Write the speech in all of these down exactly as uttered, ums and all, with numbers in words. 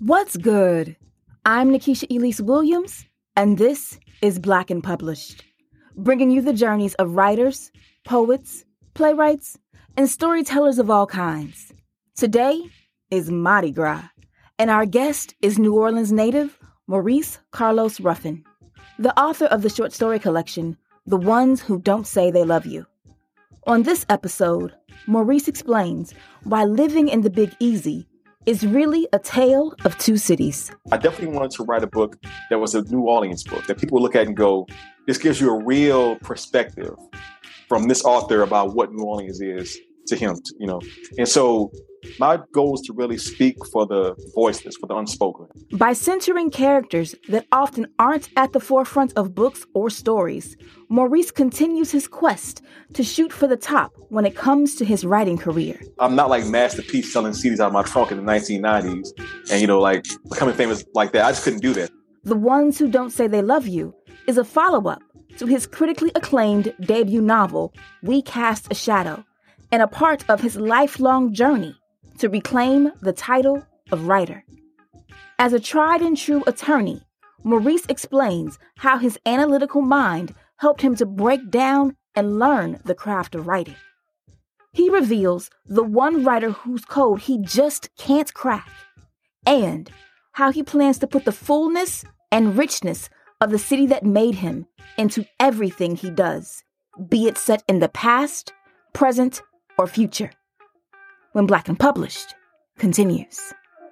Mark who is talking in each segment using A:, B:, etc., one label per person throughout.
A: What's good? I'm Nikisha Elise Williams, and this is Black and Published, bringing you the journeys of writers, poets, playwrights, and storytellers of all kinds. Today is Mardi Gras, and our guest is New Orleans native Maurice Carlos Ruffin, the author of the short story collection, The Ones Who Don't Say They Love You. On this episode, Maurice explains why living in the Big Easy is really a tale of two cities.
B: I definitely wanted to write a book that was a New Orleans book that people would look at and go, this gives you a real perspective from this author about what New Orleans is to him, you know. And so my goal is to really speak for the voiceless, for the unspoken.
A: By centering characters that often aren't at the forefront of books or stories, Maurice continues his quest to shoot for the top when it comes to his writing career.
B: I'm not like Master P selling C Ds out of my trunk in the nineteen nineties and, you know, like becoming famous like that. I just couldn't do that.
A: The Ones Who Don't Say They Love You is a follow-up to his critically acclaimed debut novel, We Cast a Shadow, and a part of his lifelong journey to reclaim the title of writer. As a tried and true attorney, Maurice explains how his analytical mind helped him to break down and learn the craft of writing. He reveals the one writer whose code he just can't crack, and how he plans to put the fullness and richness of the city that made him into everything he does, be it set in the past, present, or future. When Black and Published continues.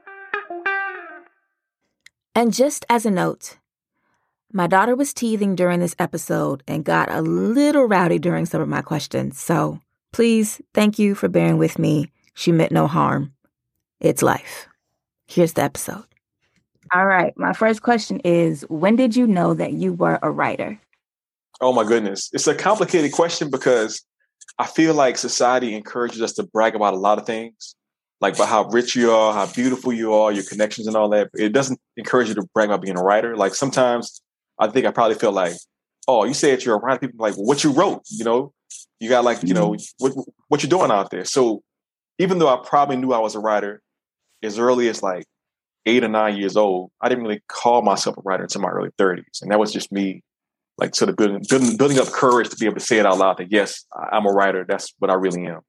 A: And just as a note, my daughter was teething during this episode and got a little rowdy during some of my questions. So please, thank you for bearing with me. She meant no harm. It's life. Here's the episode. All right. My first question is, when did you know that you were a writer?
B: Oh, my goodness. It's a complicated question because I feel like society encourages us to brag about a lot of things, like about how rich you are, how beautiful you are, your connections and all that. It doesn't encourage you to brag about being a writer. Like sometimes I think I probably feel like, oh, you say that you're a writer. People are like, well, what you wrote, you know, you got like, you know, what, what you're doing out there. So even though I probably knew I was a writer as early as like eight or nine years old, I didn't really call myself a writer until my early thirties. And that was just me. Like sort of building, building, building up courage to be able to say it out loud that, yes, I'm a writer. That's what I really am.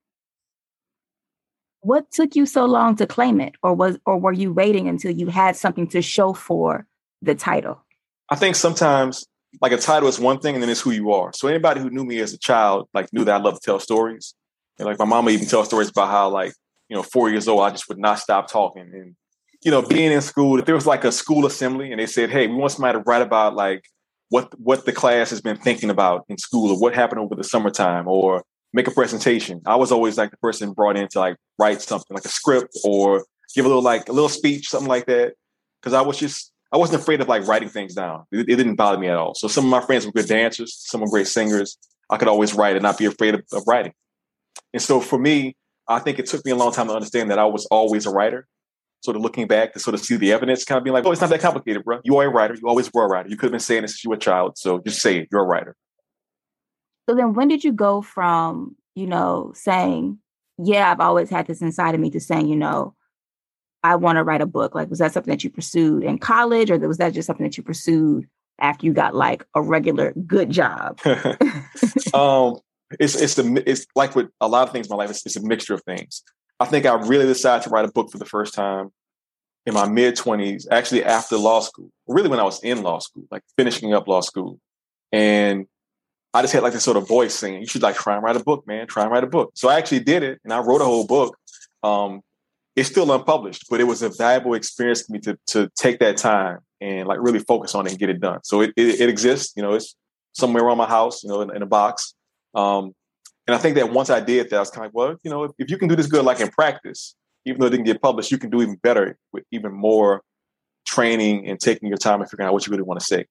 A: What took you so long to claim it? Or was, or were you waiting until you had something to show for the title?
B: I think sometimes like a title is one thing and then it's who you are. So anybody who knew me as a child, like knew that I love to tell stories. And like my mama even tells stories about how like, you know, four years old, I just would not stop talking. And, you know, being in school, if there was like a school assembly and they said, hey, we want somebody to write about like, what what the class has been thinking about in school or what happened over the summertime or make a presentation. I was always like the person brought in to like write something like a script or give a little like a little speech, something like that. Cause I was just, I wasn't afraid of like writing things down. It, it didn't bother me at all. So some of my friends were good dancers, some were great singers. I could always write and not be afraid of, of writing. And so for me, I think it took me a long time to understand that I was always a writer. Sort of looking back to sort of see the evidence, kind of being like, oh, it's not that complicated, bro. You are a writer. You always were a writer. You could have been saying this since you were a child. So just say it. You're a writer.
A: So then when did you go from, you know, saying, yeah, I've always had this inside of me to saying, you know, I want to write a book? Like, was that something that you pursued in college or was that just something that you pursued after you got like a regular good job?
B: um, it's, it's, the, it's like with a lot of things in my life, it's, it's a mixture of things. I think I really decided to write a book for the first time in my mid-twenties, actually after law school, really when I was in law school, like finishing up law school. And I just had like this sort of voice saying, you should like try and write a book, man, try and write a book. So I actually did it and I wrote a whole book. Um, it's still unpublished, but it was a valuable experience for me to, to take that time and like really focus on it and get it done. So it, it, it exists, you know, it's somewhere around my house, you know, in, in a box. Um, And I think that once I did that, I was kind of like, well, you know, if, if you can do this good, like in practice, even though it didn't get published, you can do even better with even more training and taking your time and figuring out what you really want to say.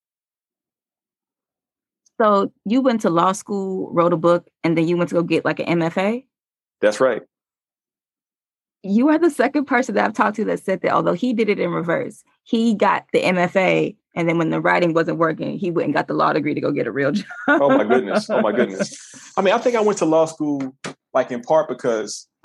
A: So you went to law school, wrote a book, and then you went to go get like an M F A?
B: That's right.
A: You are the second person that I've talked to that said that, although he did it in reverse. He got the M F A, and then when the writing wasn't working, he went and got the law degree to go get a real job.
B: Oh, my goodness. Oh, my goodness. I mean, I think I went to law school, like in part because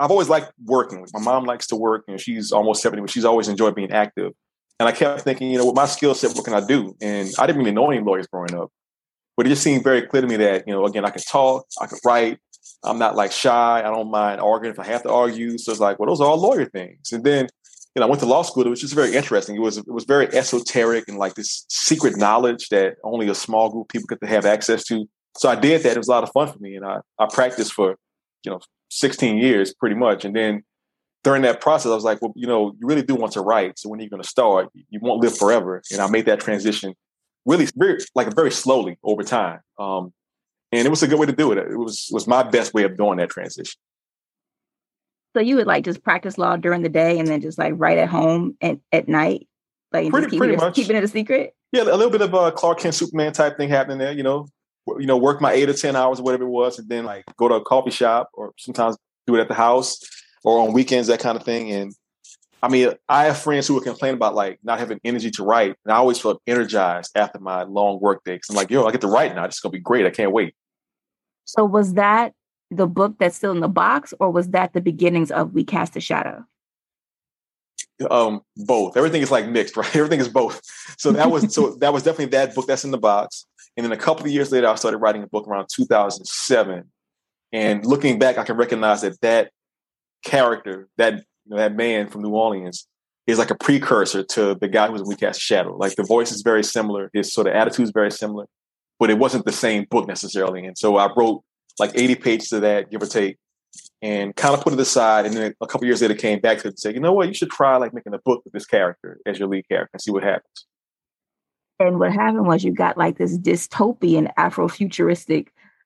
B: I've always liked working. My mom likes to work, and she's almost seventy, but she's always enjoyed being active. And I kept thinking, you know, with my skill set, what can I do? And I didn't even know any lawyers growing up, but it just seemed very clear to me that, you know, again, I can talk, I can write. I'm not like shy. I don't mind arguing if I have to argue. So it's like, well, those are all lawyer things. And then, you know, I went to law school. It was just very interesting. It was it was very esoteric and like this secret knowledge that only a small group of people get to have access to. So I did that. It was a lot of fun for me, and I I practiced for, you know, sixteen years pretty much. And then during that process, I was like, well, you know, you really do want to write. So when are you going to start? You won't live forever. And I made that transition really very, like very slowly over time. Um, and it was a good way to do it. It was was my best way of doing that transition.
A: So you would like just practice law during the day and then just like write at home and at night, like
B: pretty,
A: just keep
B: pretty
A: it,
B: much
A: keeping it a secret.
B: Yeah, a little bit of a Clark Kent Superman type thing happening there. You know, you know, work my eight or ten hours or whatever it was, and then like go to a coffee shop or sometimes do it at the house or on weekends, that kind of thing. And I mean, I have friends who would complain about like not having energy to write, and I always felt energized after my long work day. Cause I'm like, yo, I get to write now. This is gonna be great. I can't wait.
A: So was that the book that's still in the box, or was that the beginnings of We Cast a Shadow?
B: Um, both. Everything is like mixed, right? Everything is both. So that was so that was definitely that book that's in the box. And then a couple of years later, I started writing a book around two thousand seven. And looking back, I can recognize that that character, that you know, that man from New Orleans, is like a precursor to the guy who was in We Cast a Shadow. Like the voice is very similar, his sort of attitude is very similar, but it wasn't the same book necessarily. And so I wrote like eighty pages of that, give or take, and kind of put it aside. And then a couple of years later came back to it and said, you know what, you should try like making a book with this character as your lead character and see what happens.
A: And what happened was you got like this dystopian Afrofuturistic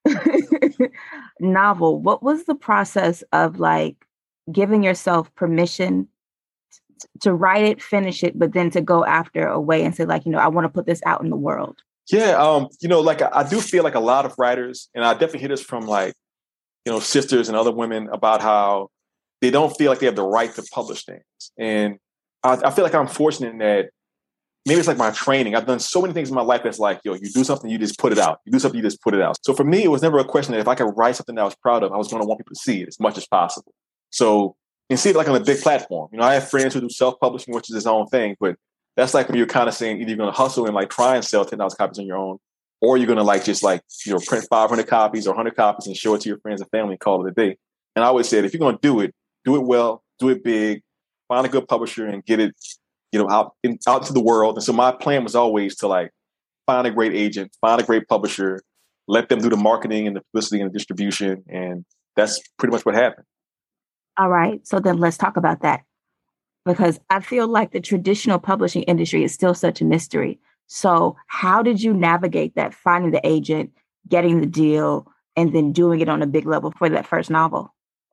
A: novel. What was the process of like giving yourself permission t- to write it, finish it, but then to go after a way and say like, you know, I want to put this out in the world?
B: Yeah. Um, you know, like I, I do feel like a lot of writers, and I definitely hear this from like, you know, sisters and other women about how they don't feel like they have the right to publish things. And I, I feel like I'm fortunate in that maybe it's like my training. I've done so many things in my life that's like, yo, you do something, you just put it out. You do something, you just put it out. So for me, it was never a question that if I could write something that I was proud of, I was going to want people to see it as much as possible. So, and see it like on a big platform. You know, I have friends who do self-publishing, which is his own thing, but that's like when you're kind of saying either you're going to hustle and like try and sell ten thousand copies on your own, or you're going to like just like, you know, print five hundred copies or one hundred copies and show it to your friends and family and call it a day. And I always said, if you're going to do it, do it well, do it big, find a good publisher and get it, you know, out in, out to the world. And so my plan was always to like find a great agent, find a great publisher, let them do the marketing and the publicity and the distribution. And that's pretty much what happened.
A: All right. So then let's talk about that, because I feel like the traditional publishing industry is still such a mystery. So how did you navigate that, finding the agent, getting the deal, and then doing it on a big level for that first novel?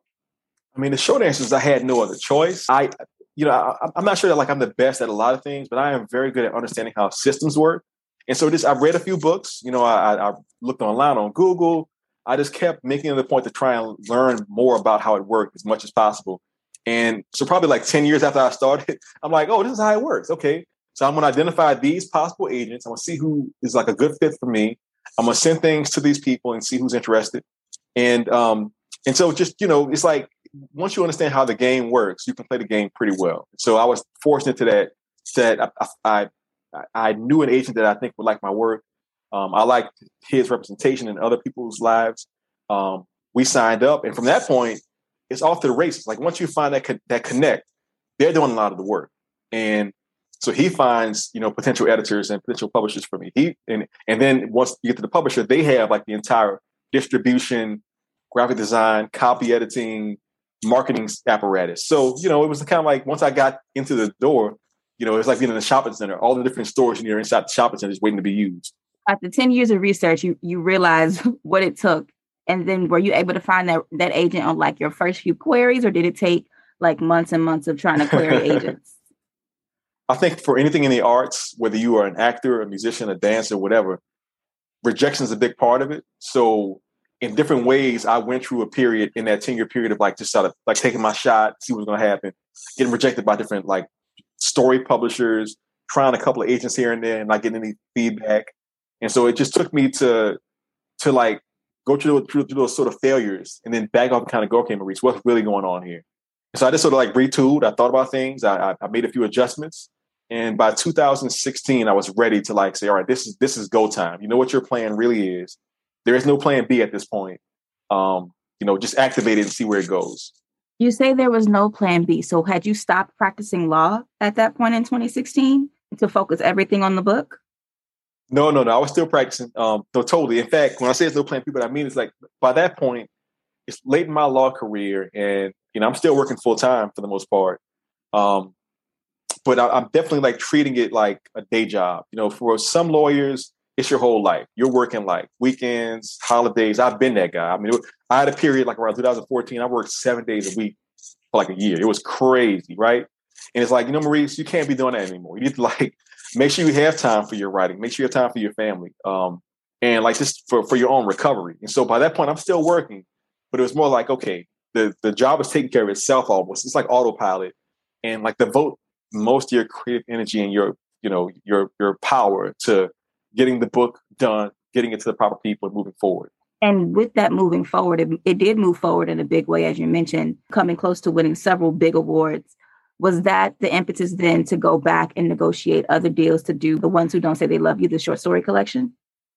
B: I mean, the short answer is I had no other choice. I, you know, I, I'm not sure that like I'm the best at a lot of things, but I am very good at understanding how systems work. And so this, I've read a few books, you know, I, I looked online on Google. I just kept making it a point to try and learn more about how it worked as much as possible. And so probably like ten years after I started, I'm like, oh, this is how it works. Okay. So I'm going to identify these possible agents. I'm going to see who is like a good fit for me. I'm going to send things to these people and see who's interested. And, um, and so just, you know, it's like, once you understand how the game works, you can play the game pretty well. So I was fortunate to that, that I, I, I knew an agent that I think would like my work. Um, I liked his representation in other people's lives. Um, we signed up. And from that point, it's off to the races. Like once you find that, co- that connect, they're doing a lot of the work. And so he finds, you know, potential editors and potential publishers for me. He and and then once you get to the publisher, they have like the entire distribution, graphic design, copy editing, marketing apparatus. So, you know, it was kind of like once I got into the door, you know, it's like being in a shopping center, all the different stores and you're inside the shopping center just waiting to be used.
A: After ten years of research, you you realize what it took. And then were you able to find that, that agent on like your first few queries, or did it take like months and months of trying to query agents?
B: I think for anything in the arts, whether you are an actor, a musician, a dancer, whatever, rejection is a big part of it. So in different ways, I went through a period in that ten-year period of like just sort of like taking my shot, see what's going to happen, getting rejected by different like story publishers, trying a couple of agents here and there and not getting any feedback. And so it just took me to to like go through, through, through those sort of failures, and then back off and kind of go, okay, Maurice, what's really going on here? So I just sort of like retooled. I thought about things. I, I made a few adjustments. And by two thousand sixteen, I was ready to like say, all right, this is this is go time. You know what your plan really is. There is no plan B at this point. Um, you know, just activate it and see where it goes.
A: You say there was no plan B. So had you stopped practicing law at that point in twenty sixteen to focus everything on the book?
B: No, no, no. I was still practicing. Um, so totally. In fact, when I say there's no plan B, what I mean is like by that point, it's late in my law career, and you know, I'm still working full time for the most part. Um, but I, I'm definitely like treating it like a day job. You know, for some lawyers, it's your whole life. You're working like weekends, holidays. I've been that guy. I mean, I had a period like around two thousand fourteen. I worked seven days a week for like a year. It was crazy, right? And it's like, you know, Maurice, you can't be doing that anymore. You need to like make sure you have time for your writing. Make sure you have time for your family, um, and like just for for your own recovery. And so by that point, I'm still working, but it was more like, okay, the the job is taking care of itself almost. It's like autopilot, and like devote most of your creative energy and your you know your your power to getting the book done, getting it to the proper people, and moving forward.
A: And with that moving forward, it, it did move forward in a big way, as you mentioned, coming close to winning several big awards. Was that the impetus then to go back and negotiate other deals to do The Ones Who Don't Say They Love You, the short story collection?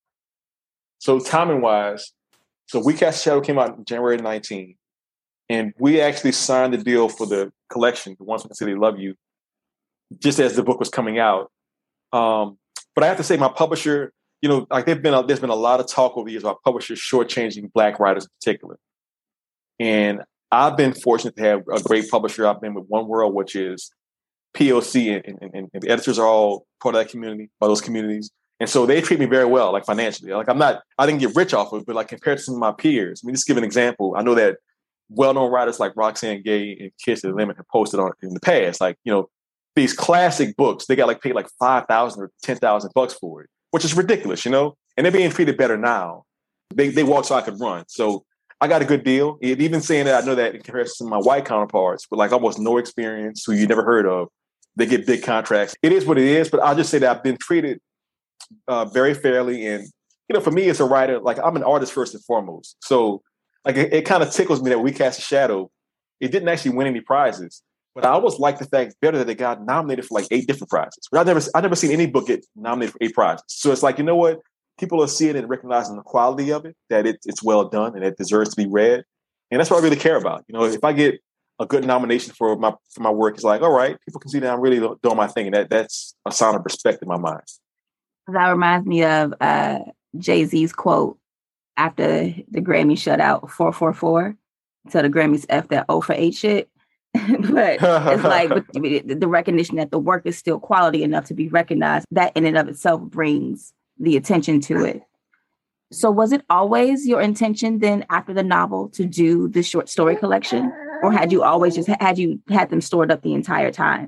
B: So timing wise, so We Cast a Shadow came out in January nineteenth, and we actually signed the deal for the collection, The Ones Who Don't Say They Love You, just as the book was coming out. Um, but I have to say, my publisher, you know, like they've been a, there's been a lot of talk over the years about publishers shortchanging Black writers in particular. And I've been fortunate to have a great publisher. I've been with One World, which is P O C, and, and, and the editors are all part of that community, by those communities. And so they treat me very well, like financially. Like I'm not, I didn't get rich off of it, but like compared to some of my peers, I mean, just give an example. I know that well-known writers like Roxane Gay and Kiss to the Limit have posted on in the past, like, you know, these classic books, they got like paid like five thousand or ten thousand bucks for it, which is ridiculous, you know, and they're being treated better now. They they walk so I could run. So I got a good deal. And even saying that, I know that in comparison to my white counterparts with like almost no experience, who you never heard of, they get big contracts. It is what it is, but I'll just say that I've been treated uh, very fairly. And, you know, for me as a writer, like I'm an artist first and foremost. So like it, it kind of tickles me that We Cast a Shadow, it didn't actually win any prizes. But I always like the fact better that they got nominated for like eight different prizes. But I've never, I've never seen any book get nominated for eight prizes. So it's like, you know what? People are seeing it and recognizing the quality of it, that it, it's well done and it deserves to be read. And that's what I really care about. You know, if I get a good nomination for my for my work, it's like, all right, people can see that I'm really doing my thing. And that, that's a sign of respect in my mind.
A: That reminds me of uh, Jay-Z's quote after the Grammy shutout, four four four. So the Grammys F that O for eight shit. But it's like the recognition that the work is still quality enough to be recognized, that in and of itself brings the attention to it. So was it always your intention then after the novel to do the short story collection? Or had you always just had you had them stored up the entire time?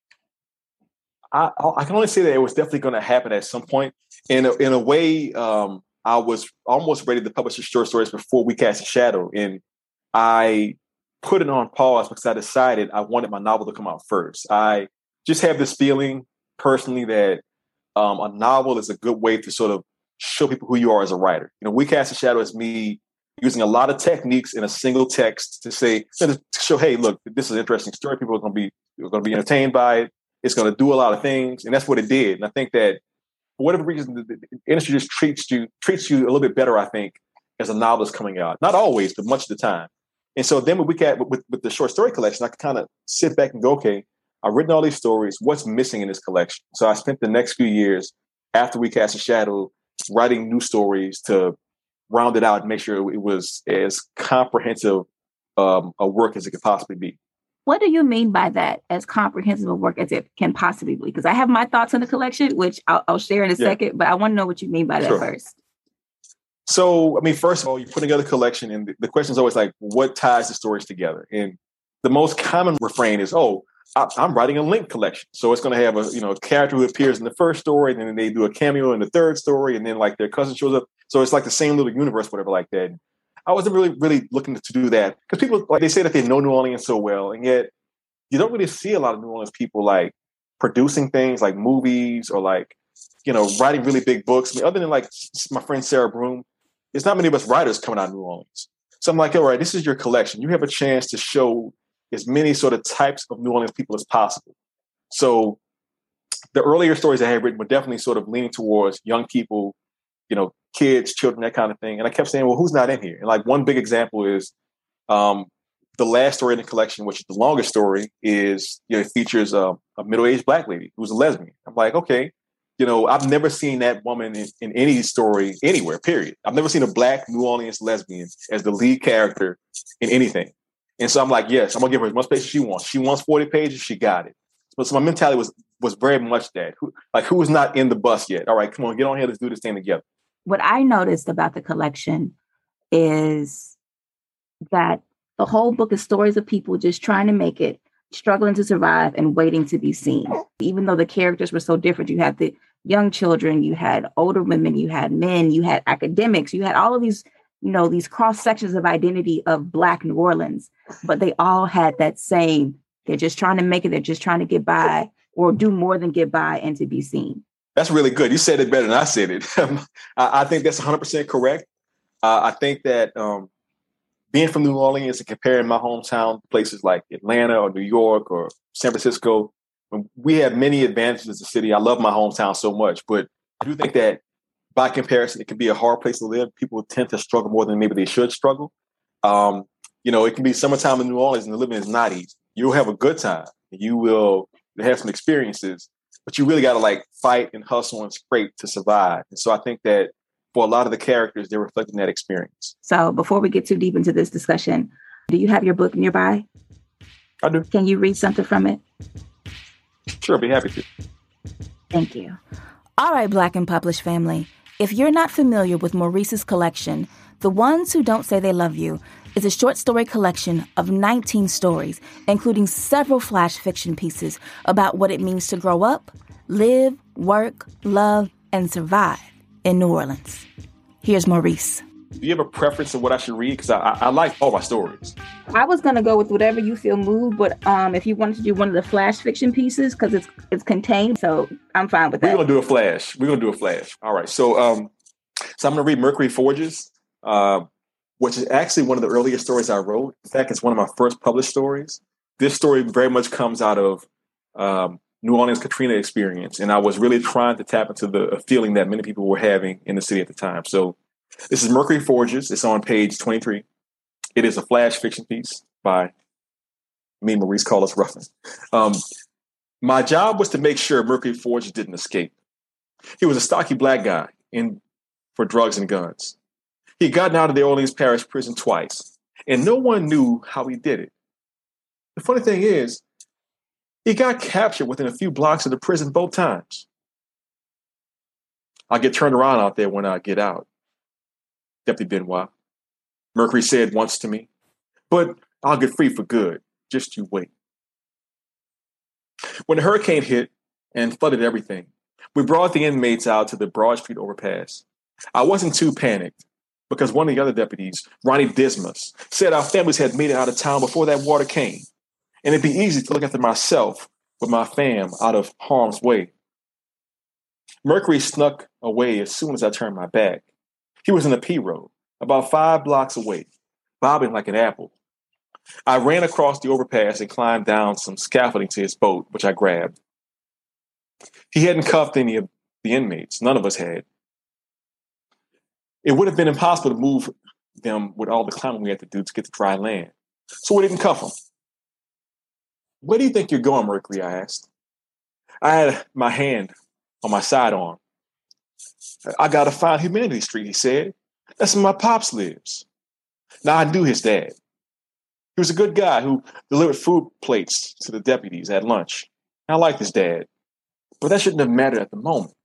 B: I, I can only say that it was definitely going to happen at some point. In a, in a way, um, I was almost ready to publish the short stories before We Cast a Shadow. And I put it on pause because I decided I wanted my novel to come out first. I just have this feeling personally that um, a novel is a good way to sort of show people who you are as a writer. You know, We Cast a Shadow is me using a lot of techniques in a single text to say, to show, hey, look, this is an interesting story. People are going to be are going to be entertained by it. It's going to do a lot of things, and that's what it did. And I think that for whatever reason, the, the industry just treats you treats you a little bit better. I think as a novelist coming out, not always, but much of the time. And so then we got with, with the short story collection, I could kind of sit back and go, okay, I've written all these stories. What's missing in this collection? So I spent the next few years after We Cast a Shadow writing new stories to round it out and make sure it was as comprehensive um, a work as it could possibly be.
A: What do you mean by that, as comprehensive a work as it can possibly be? Because I have my thoughts on the collection, which I'll, I'll share in a yeah. second, but I want to know what you mean by that sure. first.
B: So, I mean, first of all, you put together a collection, and the question is always like, what ties the stories together? And the most common refrain is, oh, I'm writing a link collection. So it's going to have a, you know, a character who appears in the first story, and then they do a cameo in the third story, and then like their cousin shows up. So it's like the same little universe, whatever, like that. And I wasn't really, really looking to do that because people, like they say that they know New Orleans so well, and yet you don't really see a lot of New Orleans people like producing things like movies or like, you know, writing really big books. I mean, other than like my friend Sarah Broom, there's not many of us writers coming out of New Orleans. So I'm like, all right, this is your collection. You have a chance to show as many sort of types of New Orleans people as possible. So the earlier stories I had written were definitely sort of leaning towards young people, you know, kids, children, that kind of thing. And I kept saying, well, who's not in here? And like one big example is um, the last story in the collection, which is the longest story, is, you know, it features a, a middle-aged Black lady who's a lesbian. I'm like, okay, you know, I've never seen that woman in, in any story anywhere, period. I've never seen a Black New Orleans lesbian as the lead character in anything. And so I'm like, yes, I'm going to give her as much space as she wants. She wants forty pages, she got it. So, so my mentality was was very much that. Who, like, who is not in the bus yet? All right, come on, get on here, let's do this thing together.
A: What I noticed about the collection is that the whole book is stories of people just trying to make it, struggling to survive, and waiting to be seen. Even though the characters were so different, you had the young children, you had older women, you had men, you had academics, you had all of these, you know, these cross sections of identity of Black New Orleans, but they all had that same, they're just trying to make it, they're just trying to get by or do more than get by and to be seen.
B: That's really good. You said it better than I said it. I, I think that's one hundred percent correct. Uh, I think that um, being from New Orleans and comparing my hometown to places like Atlanta or New York or San Francisco, we have many advantages as a city. I love my hometown so much, but I do think that by comparison, it can be a hard place to live. People tend to struggle more than maybe they should struggle. Um, you know, it can be summertime in New Orleans and the living is not easy. You'll have a good time. You will have some experiences, but you really got to like fight and hustle and scrape to survive. And so I think that for a lot of the characters, they're reflecting that experience.
A: So before we get too deep into this discussion, do you have your book nearby?
B: I do.
A: Can you read something from it?
B: Sure, I'd be happy to.
A: Thank you. All right, Black and Published family. If you're not familiar with Maurice's collection, The Ones Who Don't Say They Love You is a short story collection of nineteen stories, including several flash fiction pieces about what it means to grow up, live, work, love, and survive in New Orleans. Here's Maurice.
B: Do you have a preference of what I should read? Because I, I, I like all my stories.
A: I was going to go with whatever you feel moved, but um, if you wanted to do one of the flash fiction pieces, because it's it's contained, so I'm fine with that.
B: We're going to do a flash. We're going to do a flash. All right. So, um, so I'm going to read Mercury Forges, uh, which is actually one of the earliest stories I wrote. In fact, it's one of my first published stories. This story very much comes out of um, New Orleans Katrina experience, and I was really trying to tap into the feeling that many people were having in the city at the time. So this is Mercury Forges. It's on page twenty-three. It is a flash fiction piece by me and Maurice Carlos Ruffin. Um, my job was to make sure Mercury Forges didn't escape. He was a stocky Black guy in for drugs and guns. He had gotten out of the Orleans Parish prison twice, and no one knew how he did it. The funny thing is, he got captured within a few blocks of the prison both times. I'll get turned around out there when I get out, Deputy Benoit, Mercury said once to me, but I'll get free for good. Just you wait. When the hurricane hit and flooded everything, we brought the inmates out to the Broad Street overpass. I wasn't too panicked because one of the other deputies, Ronnie Dismas, said our families had made it out of town before that water came. And it'd be easy to look after myself with my fam out of harm's way. Mercury snuck away as soon as I turned my back. He was in the P road, about five blocks away, bobbing like an apple. I ran across the overpass and climbed down some scaffolding to his boat, which I grabbed. He hadn't cuffed any of the inmates. None of us had. It would have been impossible to move them with all the climbing we had to do to get to dry land. So we didn't cuff them. Where do you think you're going, Mercury? I asked. I had my hand on my sidearm. I got to find Humanity Street, he said. That's where my pops lives. Now, I knew his dad. He was a good guy who delivered food plates to the deputies at lunch. I liked his dad, but that shouldn't have mattered at the moment.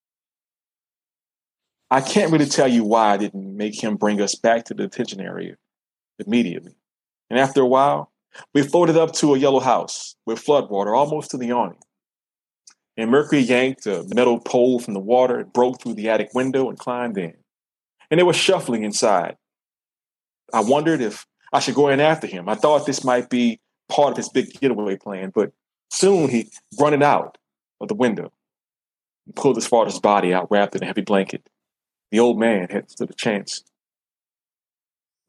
B: I can't really tell you why I didn't make him bring us back to the detention area immediately. And after a while, we floated up to a yellow house with floodwater almost to the awning. And Mercury yanked a metal pole from the water, broke through the attic window, and climbed in. And there was shuffling inside. I wondered if I should go in after him. I thought this might be part of his big getaway plan, but soon he running out of the window and pulled his father's body out wrapped in a heavy blanket. The old man had stood a chance.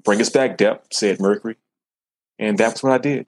B: bring us back depth, said Mercury. And that's what I did.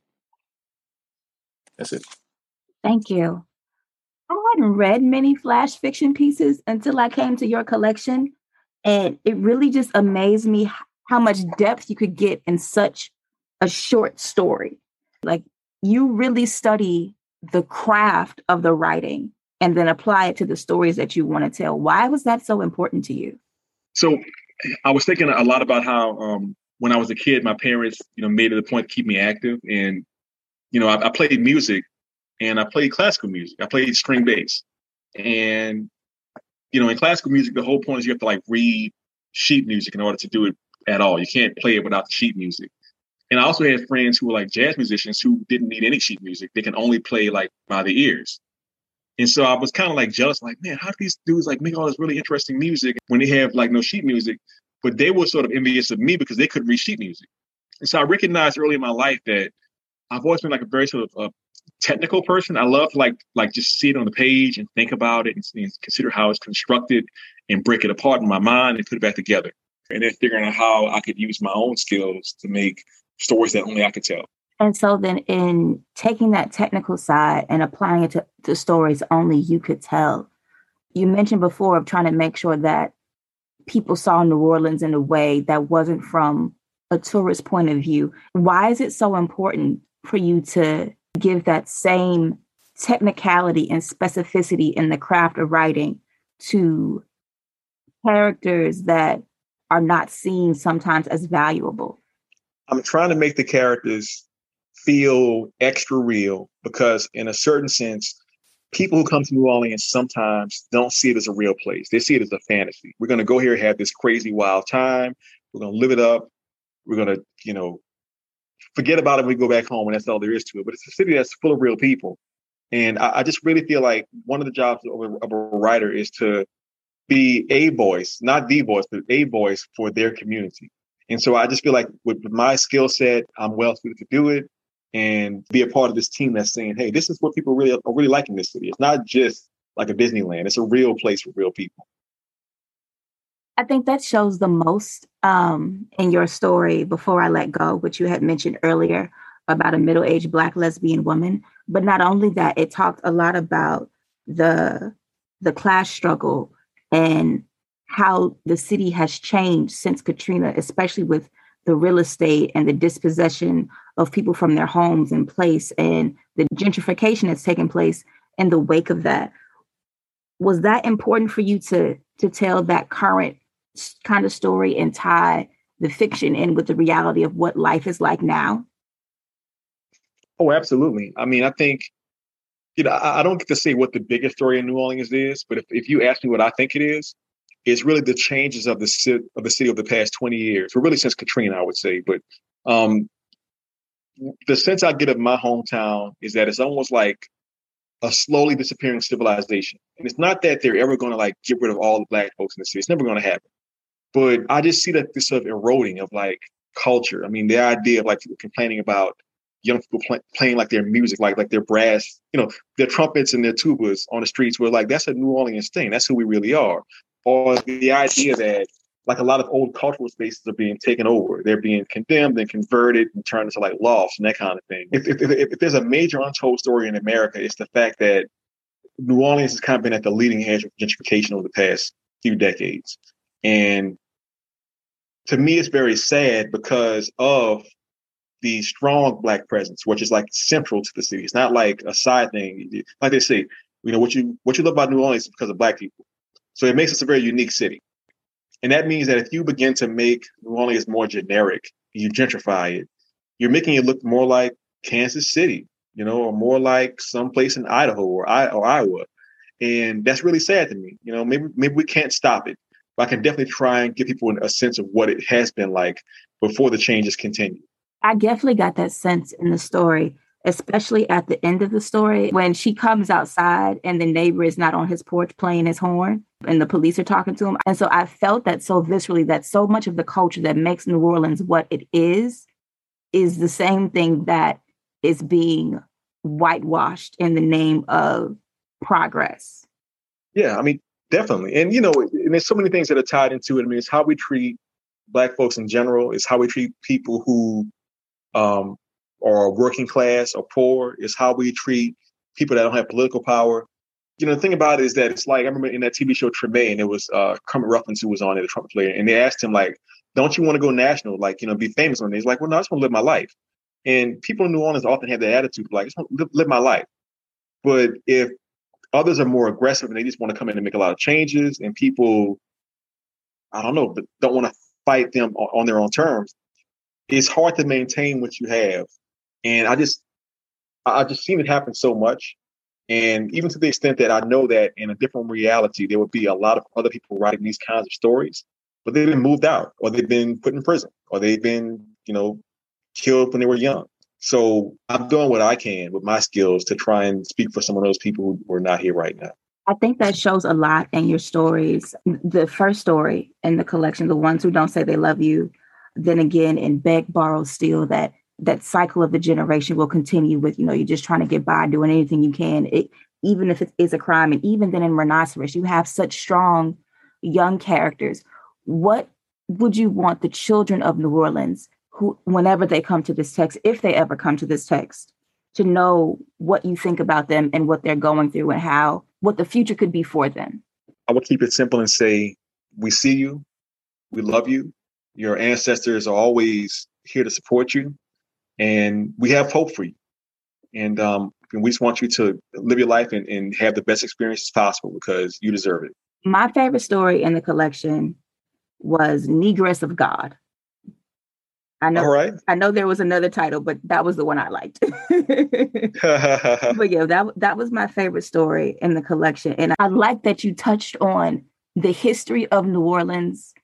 B: That's it.
A: Thank you. I hadn't read many flash fiction pieces until I came to your collection. And it really just amazed me how much depth you could get in such a short story. Like, you really study the craft of the writing and then apply it to the stories that you want to tell. Why was that so important to you?
C: So I was thinking a lot about how um, when I was a kid, my parents, you know, made it a point to keep me active. And, you know, I, I played music and I played classical music. I played string bass. And, you know, in classical music, the whole point is you have to like read sheet music in order to do it at all. You can't play it without the sheet music. And I also had friends who were like jazz musicians who didn't need any sheet music. They can only play like by the ears. And so I was kind of like jealous, like, man, how do these dudes like make all this really interesting music when they have like no sheet music? But they were sort of envious of me because they couldn't read sheet music. And so I recognized early in my life that I've always been like a very sort of uh, technical person. I love like like just see it on the page and think about it and, and consider how it's constructed and break it apart in my mind and put it back together. And then figuring out how I could use my own skills to make stories that only I could tell.
A: And so then in taking that technical side and applying it to, to stories only you could tell, you mentioned before of trying to make sure that people saw New Orleans in a way that wasn't from a tourist point of view. Why is it so important for you to give that same technicality and specificity in the craft of writing to characters that are not seen sometimes as valuable?
C: I'm trying to make the characters feel extra real because in a certain sense, people who come to New Orleans sometimes don't see it as a real place. They see it as a fantasy. We're going to go here and have this crazy, wild time. We're going to live it up. We're going to, you know, forget about it when we go back home and that's all there is to it. But it's a city that's full of real people. And I, I just really feel like one of the jobs of a, of a writer is to be a voice, not the voice, but a voice for their community. And so I just feel like with my skill set, I'm well suited to do it and be a part of this team that's saying, hey, this is what people really are really like in this city. It's not just like a Disneyland. It's a real place for real people.
A: I think that shows the most um, in your story, Before I Let Go, which you had mentioned earlier about a middle-aged Black lesbian woman. But not only that, it talked a lot about the the class struggle and how the city has changed since Katrina, especially with the real estate and the dispossession of people from their homes and place and the gentrification that's taken place in the wake of that. Was that important for you to to tell that current kind of story and tie the fiction in with the reality of what life is like now?
C: Oh, absolutely. I mean, I think, you know, I, I don't get to say what the biggest story in New Orleans is, but if, if you ask me what I think it is, it's really the changes of the city of the city of the past twenty years, or really since Katrina, I would say. But um, the sense I get of my hometown is that it's almost like a slowly disappearing civilization. And it's not that they're ever going to like get rid of all the Black folks in the city. It's never going to happen. But I just see that this sort of eroding of like culture. I mean, the idea of like people complaining about young people play, playing like their music, like like their brass, you know, their trumpets and their tubas on the streets were like, that's a New Orleans thing. That's who we really are. Or the idea that like a lot of old cultural spaces are being taken over. They're being condemned and converted and turned into like lofts and that kind of thing. If, if, if, if there's a major untold story in America, it's the fact that New Orleans has kind of been at the leading edge of gentrification over the past few decades. And to me, it's very sad because of the strong Black presence, which is like central to the city. It's not like a side thing. Like they say, you know, what you what you love about New Orleans is because of Black people. So it makes us a very unique city. And that means that if you begin to make New Orleans more generic, you gentrify it, you're making it look more like Kansas City, you know, or more like someplace in Idaho or, I, or Iowa. And that's really sad to me. You know, maybe maybe we can't stop it, but I can definitely try and give people a sense of what it has been like before the changes continue.
A: I definitely got that sense in the story, especially at the end of the story when she comes outside and the neighbor is not on his porch playing his horn and the police are talking to him. And so I felt that so viscerally, that so much of the culture that makes New Orleans what it is, is the same thing that is being whitewashed in the name of progress.
C: Yeah, I mean, definitely. And, you know, and there's so many things that are tied into it. I mean, it's how we treat Black folks in general. It's how we treat people who um, are working class or poor. It's how we treat people that don't have political power. You know, the thing about it is that it's like, I remember in that T V show Tremaine, it was uh, Kermit Ruffins who was on it, the trumpet player, and they asked him, like, don't you want to go national, like, you know, be famous one day? He's like, well, no, I just want to live my life. And people in New Orleans often have that attitude, like, I just want to live, live my life. But if others are more aggressive and they just want to come in and make a lot of changes, and people, I don't know, but don't want to fight them on, on their own terms, it's hard to maintain what you have. And I just, I just seen it happen so much. And even to the extent that I know that in a different reality, there would be a lot of other people writing these kinds of stories, but they've been moved out, or they've been put in prison, or they've been, you know, killed when they were young. So I'm doing what I can with my skills to try and speak for some of those people who are not here right now.
A: I think that shows a lot in your stories. The first story in the collection, The Ones Who Don't Say They Love You, then again in Beg, Borrow, Steal, that that cycle of the generation will continue with, you know, you're just trying to get by, doing anything you can, it, even if it is a crime. And even then in Rhinoceros, you have such strong young characters. What would you want the children of New Orleans, who, whenever they come to this text, if they ever come to this text, to know what you think about them and what they're going through and how, what the future could be for them?
C: I would keep it simple and say, we see you, we love you. Your ancestors are always here to support you. And we have hope for you. And, um, and we just want you to live your life and, and have the best experiences possible because you deserve it.
A: My favorite story in the collection was Negress of God. I know,
C: All right.
A: I know there was another title, but that was the one I liked. But yeah, that, that was my favorite story in the collection. And I like that you touched on the history of New Orleans,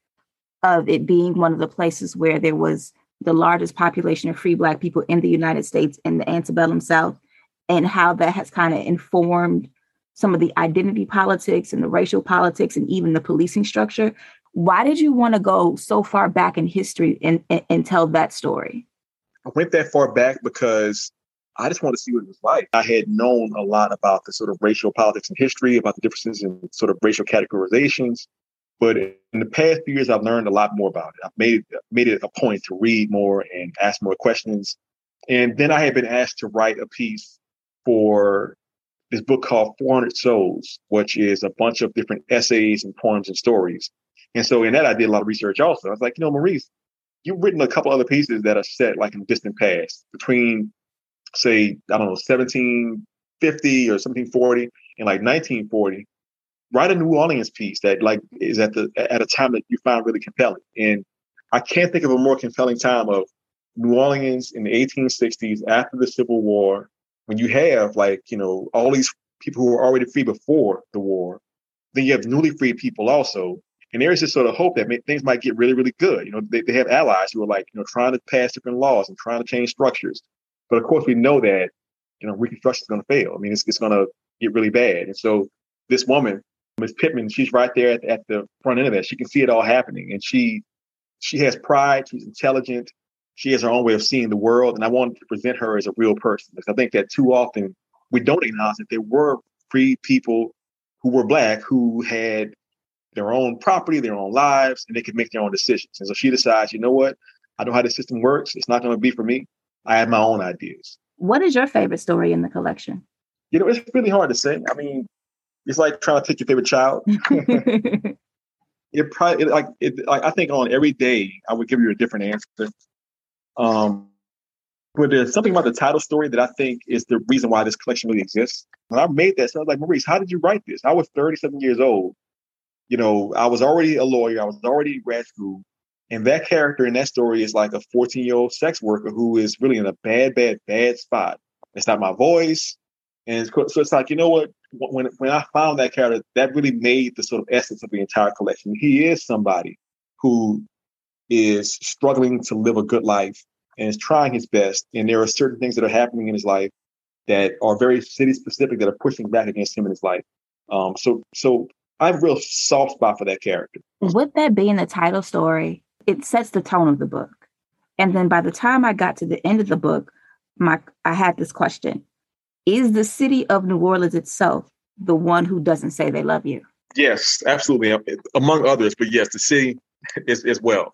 A: of it being one of the places where there was the largest population of free Black people in the United States in the antebellum South, and how that has kind of informed some of the identity politics and the racial politics and even the policing structure. Why did you want to go so far back in history and, and, and tell that story?
C: I went that far back because I just wanted to see what it was like. I had known a lot about the sort of racial politics and history, about the differences in sort of racial categorizations. But in the past few years, I've learned a lot more about it. I've made, made it a point to read more and ask more questions. And then I had been asked to write a piece for this book called four hundred Souls, which is a bunch of different essays and poems and stories. And so in that, I did a lot of research also. I was like, you know, Maurice, you've written a couple other pieces that are set like in the distant past between, say, I don't know, seventeen fifty or seventeen forty and like nineteen forty. Write a New Orleans piece that like is at the at a time that you find really compelling. And I can't think of a more compelling time of New Orleans in the eighteen sixties after the Civil War, when you have like, you know, all these people who were already free before the war. Then you have newly freed people also. And there's this sort of hope that may, things might get really, really good. You know, they, they have allies who are like, you know, trying to pass different laws and trying to change structures. But of course, we know that, you know, Reconstruction is going to fail. I mean, it's, it's going to get really bad. And so this woman, Miz Pittman, she's right there at, at the front end of that. She can see it all happening. And she she has pride. She's intelligent. She has her own way of seeing the world. And I wanted to present her as a real person, because I think that too often we don't acknowledge that there were free people who were Black who had their own property, their own lives, and they could make their own decisions. And so she decides, you know what? I know how the system works. It's not going to be for me. I have my own ideas.
A: What is your favorite story in the collection?
C: You know, it's really hard to say. I mean, it's like trying to pick your favorite child. it probably it, like it, like I think on every day I would give you a different answer. Um, but there's something about the title story that I think is the reason why this collection really exists. When I made that, so I was like, Maurice, how did you write this? I was thirty-seven years old. You know, I was already a lawyer. I was already in grad school. And that character in that story is like a fourteen-year-old sex worker who is really in a bad, bad, bad spot. It's not my voice. And it's, so it's like, you know what? When when I found that character, that really made the sort of essence of the entire collection. He is somebody who is struggling to live a good life and is trying his best. And there are certain things that are happening in his life that are very city specific that are pushing back against him in his life. Um, so so I have a real soft spot for that character.
A: With that being the title story, it sets the tone of the book. And then by the time I got to the end of the book, my I had this question. Is the city of New Orleans itself the one who doesn't say they love you?
C: Yes, absolutely. Among others, but yes, the city as, as well.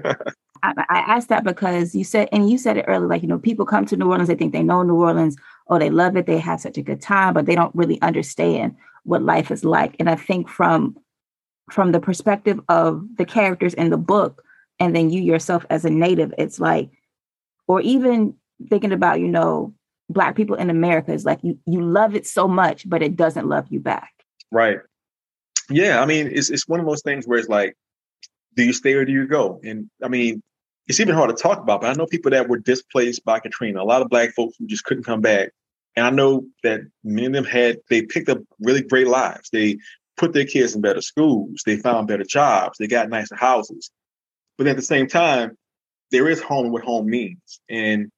A: I, I asked that because you said, and you said it earlier, like, you know, people come to New Orleans, they think they know New Orleans, oh, they love it, they have such a good time, but they don't really understand what life is like. And I think from from the perspective of the characters in the book, and then you yourself as a native, it's like, or even thinking about, you know, Black people in America, is like, you, you love it so much, but it doesn't love you back.
C: Right. Yeah. I mean, it's it's one of those things where it's like, do you stay or do you go? And I mean, it's even hard to talk about, but I know people that were displaced by Katrina, a lot of Black folks who just couldn't come back. And I know that many of them had, they picked up really great lives. They put their kids in better schools. They found better jobs. They got nicer houses. But at the same time, there is home and what home means. And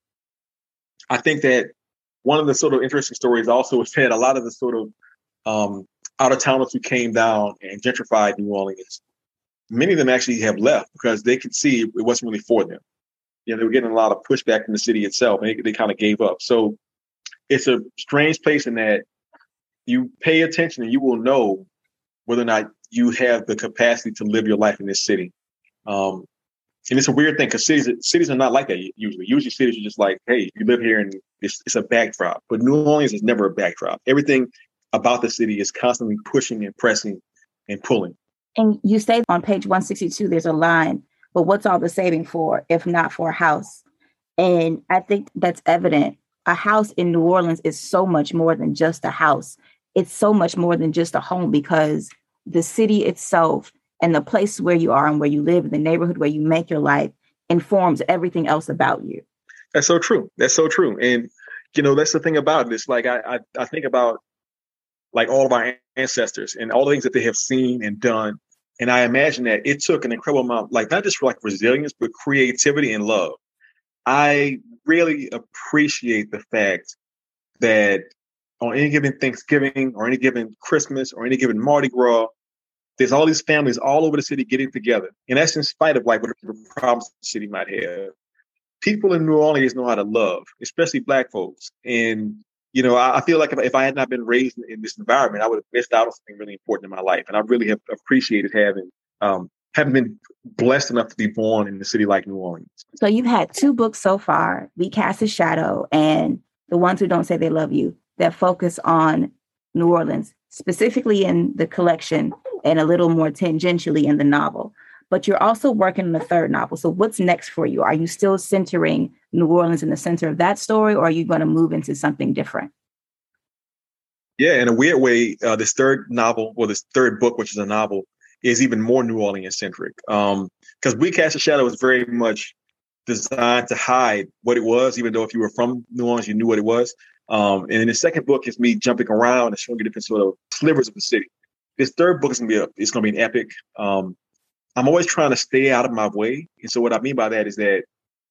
C: I think that one of the sort of interesting stories also is that a lot of the sort of um, out-of-towners who came down and gentrified New Orleans, many of them actually have left because they could see it wasn't really for them. You know, they were getting a lot of pushback from the city itself, and they, they kind of gave up. So it's a strange place in that you pay attention and you will know whether or not you have the capacity to live your life in this city. Um, and it's a weird thing because cities cities are not like that usually. Usually cities are just like, hey, you live here and it's, it's a backdrop. But New Orleans is never a backdrop. Everything about the city is constantly pushing and pressing and pulling.
A: And you say on page one sixty-two, there's a line, but what's all the saving for if not for a house? And I think that's evident. A house in New Orleans is so much more than just a house. It's so much more than just a home, because the city itself and the place where you are and where you live, the neighborhood where you make your life, informs everything else about you.
C: That's so true. That's so true. And, you know, that's the thing about it. It's like I, I, I think about like all of our ancestors and all the things that they have seen and done. And I imagine that it took an incredible amount, like not just for like resilience, but creativity and love. I really appreciate the fact that on any given Thanksgiving or any given Christmas or any given Mardi Gras, there's all these families all over the city getting together. And that's in spite of like whatever problems the city might have. People in New Orleans know how to love, especially Black folks. And, you know, I, I feel like if, if I had not been raised in, in this environment, I would have missed out on something really important in my life. And I really have appreciated having, um, having been blessed enough to be born in a city like New Orleans.
A: So you've had two books so far, We Cast a Shadow and The Ones Who Don't Say They Love You, that focus on New Orleans, specifically in the collection and a little more tangentially in the novel. But you're also working on the third novel. So what's next for you? Are you still centering New Orleans in the center of that story, or are you going to move into something different?
C: Yeah, in a weird way, uh, this third novel, or this third book, which is a novel, is even more New Orleans centric. Um, because We Cast a Shadow is very much designed to hide what it was, even though if you were from New Orleans, you knew what it was. Um, and then the second book is me jumping around and showing you different sort of slivers of the city. This third book is gonna be a, it's gonna be an epic. Um, I'm always trying to stay out of my way, and so what I mean by that is that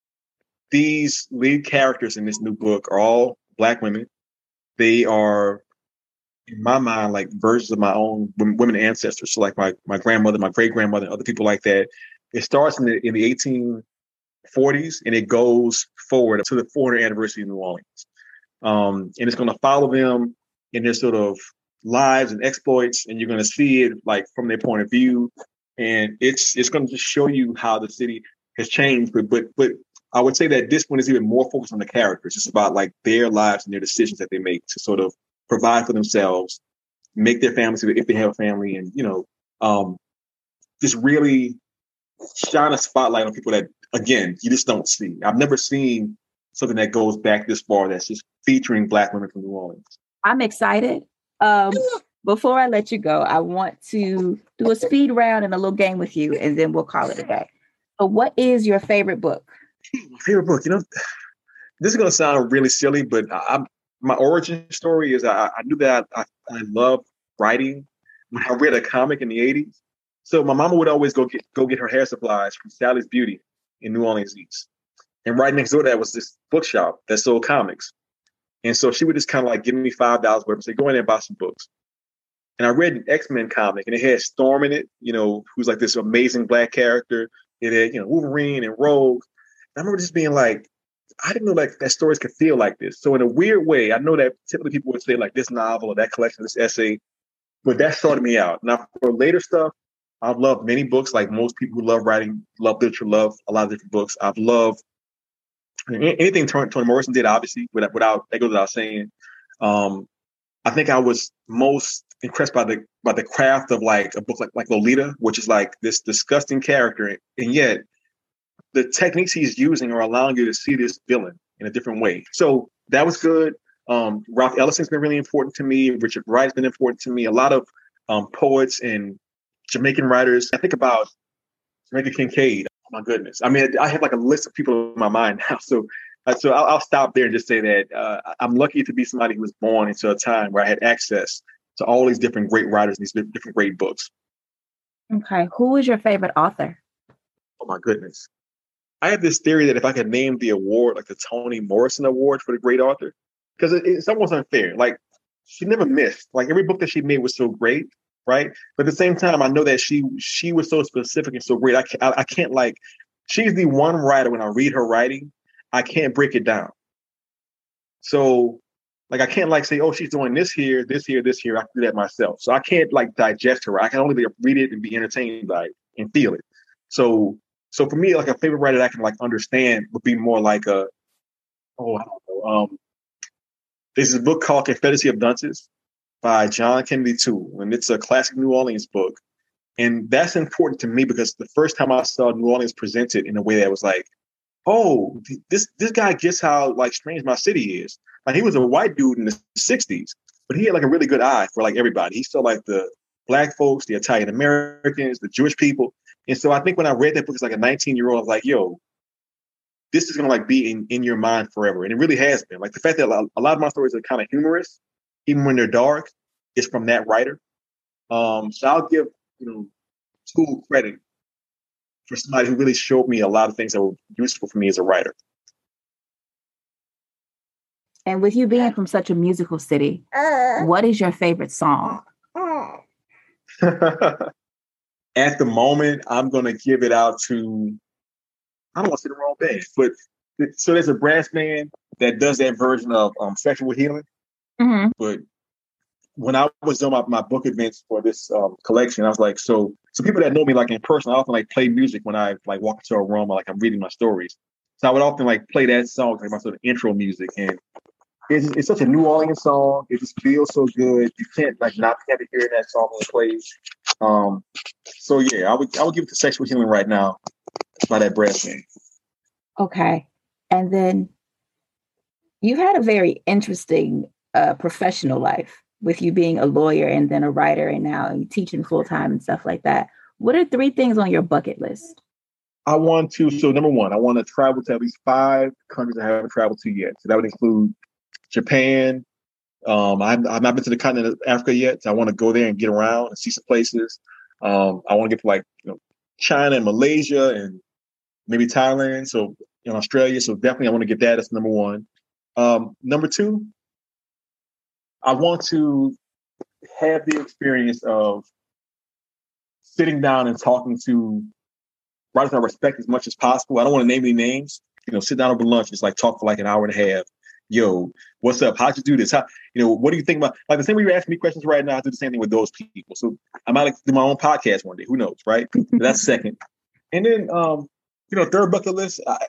C: these lead characters in this new book are all Black women. They are, in my mind, like versions of my own women ancestors. So, like my my grandmother, my great grandmother, other people like that. It starts in the in the eighteen forties and it goes forward to the four hundredth anniversary of New Orleans. Um, and it's going to follow them in their sort of lives and exploits, and you're going to see it like from their point of view. And it's it's going to just show you how the city has changed. But but but I would say that this one is even more focused on the characters. It's about like their lives and their decisions that they make to sort of provide for themselves, make their families if they have a family, and you know, um, just really shine a spotlight on people that, again, you just don't see. I've never seen something that goes back this far that's just featuring Black women from New Orleans.
A: I'm excited. Um, before I let you go, I want to do a speed round and a little game with you, and then we'll call it a day. So what is your favorite book?
C: My favorite book, you know, this is going to sound really silly, but I, my origin story is I, I knew that I, I loved writing when I read a comic in the eighties. So my mama would always go get go get her hair supplies from Sally's Beauty in New Orleans East. And right next door to that was this bookshop that sold comics. And so she would just kind of like give me five dollars worth and say, go in there and buy some books. And I read an X-Men comic and it had Storm in it, you know, who's like this amazing Black character. It had, you know, Wolverine and Rogue. And I remember just being like, I didn't know like that stories could feel like this. So in a weird way, I know that typically people would say like this novel or that collection, this essay, but that started me out. Now for later stuff, I've loved many books, like most people who love writing, love literature, love a lot of different books. I've loved anything Toni, Toni Morrison did, obviously, without, without that goes without saying. Um, I think I was most impressed by the by the craft of like a book like like Lolita, which is like this disgusting character, and yet the techniques he's using are allowing you to see this villain in a different way. So that was good. Um, Ralph Ellison's been really important to me. Richard Wright's been important to me. A lot of um, poets and Jamaican writers. I think about Jamaica Kincaid. Oh my goodness. I mean, I have like a list of people in my mind now. So, uh, so I'll, I'll stop there and just say that uh, I'm lucky to be somebody who was born into a time where I had access to all these different great writers and these different great books.
A: Okay. Who is your favorite author?
C: Oh my goodness. I have this theory that if I could name the award, like the Toni Morrison Award for the great author, because it, it's almost unfair. Like she never missed. Like every book that she made was so great, right? But at the same time, I know that she she was so specific and so great. I can't, I, I can't like. She's the one writer when I read her writing, I can't break it down. So, like I can't like say, oh, she's doing this here, this here, this here. I can do that myself. So I can't like digest her. I can only read it and be entertained by it and feel it. So. So for me, like a favorite writer that I can like understand would be more like a, oh, I don't know. Um, there's this book called Confederacy of Dunces by John Kennedy Toole, and it's a classic New Orleans book. And that's important to me because the first time I saw New Orleans presented in a way that was like, oh, this this guy gets how like strange my city is. Like he was a white dude in the sixties, but he had like a really good eye for like everybody. He saw like the Black folks, the Italian Americans, the Jewish people. And so I think when I read that book as like a nineteen year old, I was like, yo, this is going to like be in, in your mind forever. And it really has been. Like the fact that a lot of my stories are kind of humorous, even when they're dark, is from that writer. Um, so I'll give, you know, Toole credit for somebody who really showed me a lot of things that were useful for me as a writer.
A: And with you being from such a musical city, what is your favorite song?
C: At the moment, I'm going to give it out to, I don't want to say the wrong band, but so there's a brass band that does that version of um, Sexual Healing.
A: Mm-hmm.
C: But when I was doing my, my book events for this um, collection, I was like, so so people that know me like in person, I often like play music when I like walk into a room or like I'm reading my stories. So I would often like play that song, like my sort of intro music. And it's, it's such a New Orleans song. It just feels so good. You can't like not be happy hearing that song when it plays. Um, so yeah, I would I would give it to Sexual Healing right now by that brass band.
A: Okay. And then you've had a very interesting uh, professional life with you being a lawyer and then a writer and now you teaching full time and stuff like that. What are three things on your bucket list?
C: I want to, so number one, I want to travel to at least five countries I haven't traveled to yet. So that would include Japan. Um, I've, I've not been to the continent of Africa yet. So I want to go there and get around and see some places. Um, I want to get to like, you know, China and Malaysia and maybe Thailand. So in Australia. So definitely I want to get that. That's number one. Um, number two, I want to have the experience of sitting down and talking to writers I respect as much as possible. I don't want to name any names. You know, sit down over lunch, just like talk for like an hour and a half. Yo, what's up? How'd you do this? How, you know, what do you think about? Like the same way you're asking me questions right now, I do the same thing with those people. So I might like do my own podcast one day. Who knows, right? That's second. And then, um, you know, third bucket list. I,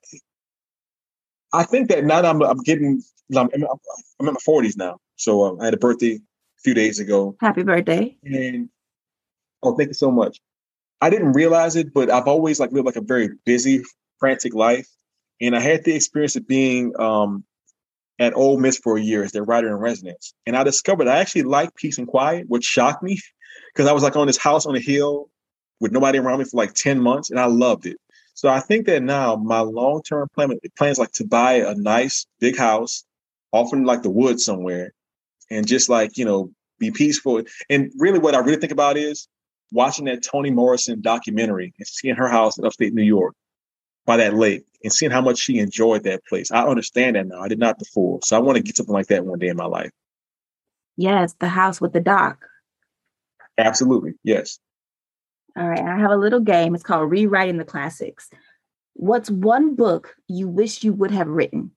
C: I think that now that I'm, I'm getting, I'm, I'm in my forties now. So um, I had a birthday a few days ago.
A: Happy birthday!
C: And oh, thank you so much. I didn't realize it, but I've always like lived like a very busy, frantic life. And I had the experience of being um, at Ole Miss for a year as their writer in residence. And I discovered I actually like peace and quiet, which shocked me because I was like on this house on a hill with nobody around me for like ten months and I loved it. So I think that now my long-term plan plans like to buy a nice big house, often like the woods somewhere, and just like, you know, be peaceful. And really what I really think about is watching that Toni Morrison documentary and seeing her house in upstate New York by that lake and seeing how much she enjoyed that place. I understand that now. I did not before. So I want to get something like that one day in my life.
A: Yes, the house with the dock.
C: Absolutely. Yes.
A: All right. I have a little game. It's called Rewriting the Classics. What's one book you wish you would have written?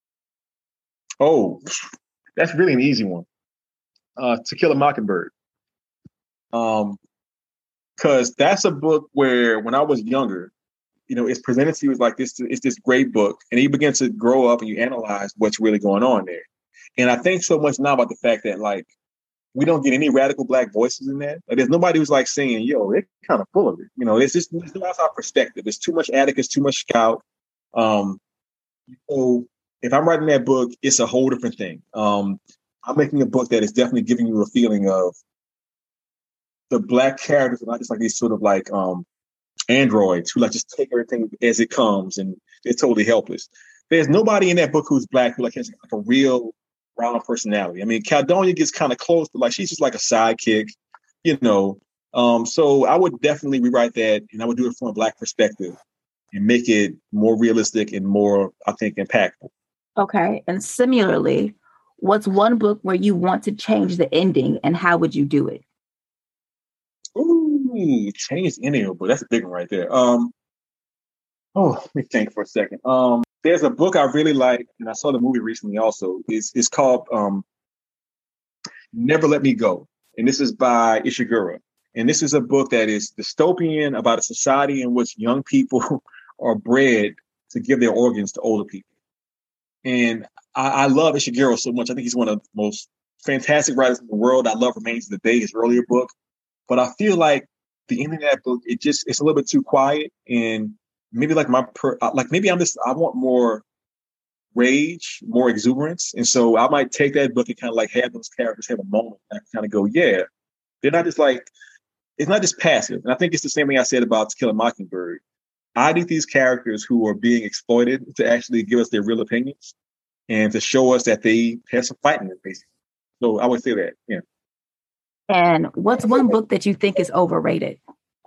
C: Oh, that's really an easy one. Uh, To Kill a Mockingbird. Um, Because that's a book where when I was younger, you know, it's presented to you as like this, it's this great book. And you begin to grow up and you analyze what's really going on there. And I think so much now about the fact that like, we don't get any radical Black voices in that. Like, there's nobody who's like saying, yo, they're kind of full of it. You know, it's just, that's our perspective. It's too much Atticus, too much Scout. Um, so if I'm writing that book, it's a whole different thing. Um, I'm making a book that is definitely giving you a feeling of the Black characters are not just like these sort of like um, androids who like just take everything as it comes and they're totally helpless. There's nobody in that book who's Black who like has like a real round personality. I mean, Caldonia gets kind of close, but like she's just like a sidekick, you know. Um, so I would definitely rewrite that, and I would do it from a Black perspective and make it more realistic and more, I think, impactful.
A: Okay. And similarly, what's one book where you want to change the ending, and how would you do it?
C: Ooh, change the ending, but that's a big one right there. Um, oh, let me think for a second. Um, there's a book I really like, and I saw the movie recently also. It's, it's called um, Never Let Me Go. And this is by Ishiguro. And this is a book that is dystopian about a society in which young people are bred to give their organs to older people. And I, I love Ishiguro so much. I think he's one of the most fantastic writers in the world. I love Remains of the Day, his earlier book. But I feel like the ending of that book, it just, it's a little bit too quiet. And maybe like my, per, like maybe I'm just, I want more rage, more exuberance. And so I might take that book and kind of like have those characters have a moment and kind of go, yeah, they're not just like, it's not just passive. And I think it's the same thing I said about To Kill a Mockingbird. I need these characters who are being exploited to actually give us their real opinions and to show us that they have some fight in them, basically. So I would say that, yeah.
A: And what's one book that you think is overrated?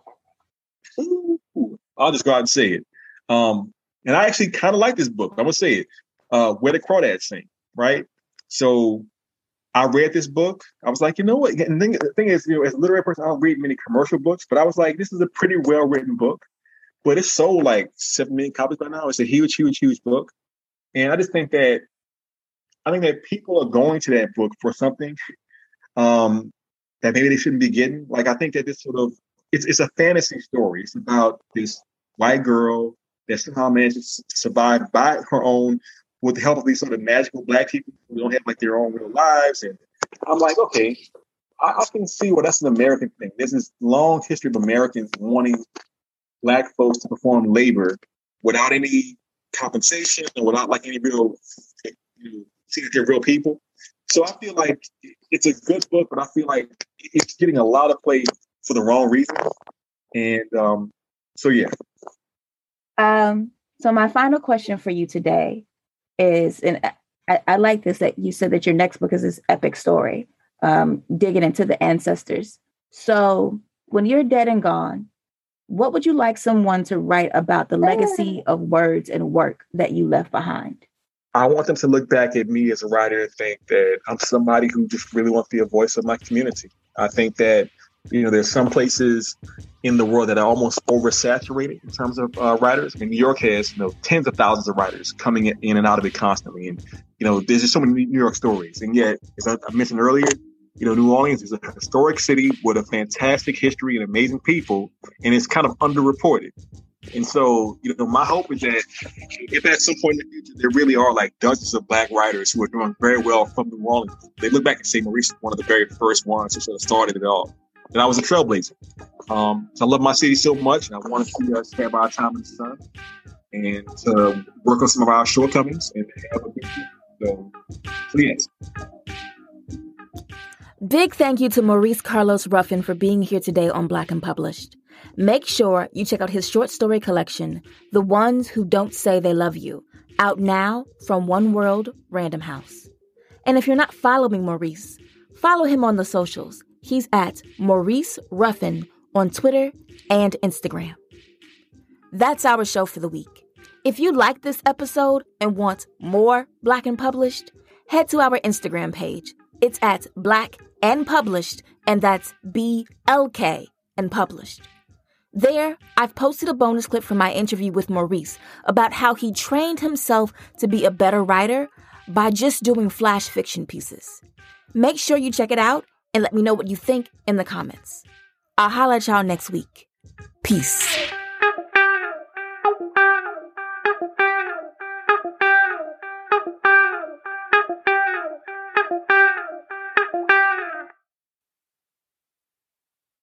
C: Ooh, I'll just go out and say it. Um, and I actually kind of like this book. I'm going to say it. Uh, Where the Crawdads Sing, right? So I read this book. I was like, you know what? And the, the thing is, you know, as a literary person, I don't read many commercial books, but I was like, this is a pretty well-written book. But it's sold like seven million copies by now. It's a huge, huge, huge book. And I just think that, I think that people are going to that book for something um, that maybe they shouldn't be getting. Like, I think that this sort of, it's it's a fantasy story. It's about this white girl that somehow manages to survive by her own with the help of these sort of magical Black people who don't have like their own real lives. And I'm like, okay, I, I can see where that's an American thing. There's this long history of Americans wanting Black folks to perform labor without any compensation and without like any real, you know, see that they're real people. So I feel like it's a good book, but I feel like it's getting a lot of play for the wrong reasons. And um, so, yeah.
A: Um, so my final question for you today is, and I, I like this, that you said that your next book is this epic story, um, digging into the ancestors. So when you're dead and gone, what would you like someone to write about the legacy of words and work that you left behind?
C: I want them to look back at me as a writer and think that I'm somebody who just really wants to be a voice of my community. I think that, you know, there's some places in the world that are almost oversaturated in terms of uh, writers. I mean, New York has, you know, tens of thousands of writers coming in and out of it constantly. And, you know, there's just so many New York stories. And yet, as I mentioned earlier, you know, New Orleans is a historic city with a fantastic history and amazing people, and it's kind of underreported. And so, you know, my hope is that if at some point in the future there really are like dozens of Black writers who are doing very well from New Orleans, they look back and say Maurice was one of the very first ones who sort of started it all. And I was a trailblazer. Um, so I love my city so much, and I want to see us have our time in the sun and to work on some of our shortcomings and have a good future. So, so yes.
A: Big thank you to Maurice Carlos Ruffin for being here today on Black and Published. Make sure you check out his short story collection, The Ones Who Don't Say They Love You, out now from One World Random House. And if you're not following Maurice, follow him on the socials. He's at Maurice Ruffin on Twitter and Instagram. That's our show for the week. If you like this episode and want more Black and Published, head to our Instagram page. It's at Black and Published, and that's B L K and Published. There, I've posted a bonus clip from my interview with Maurice about how he trained himself to be a better writer by just doing flash fiction pieces. Make sure you check it out and let me know what you think in the comments. I'll holler at y'all next week. Peace.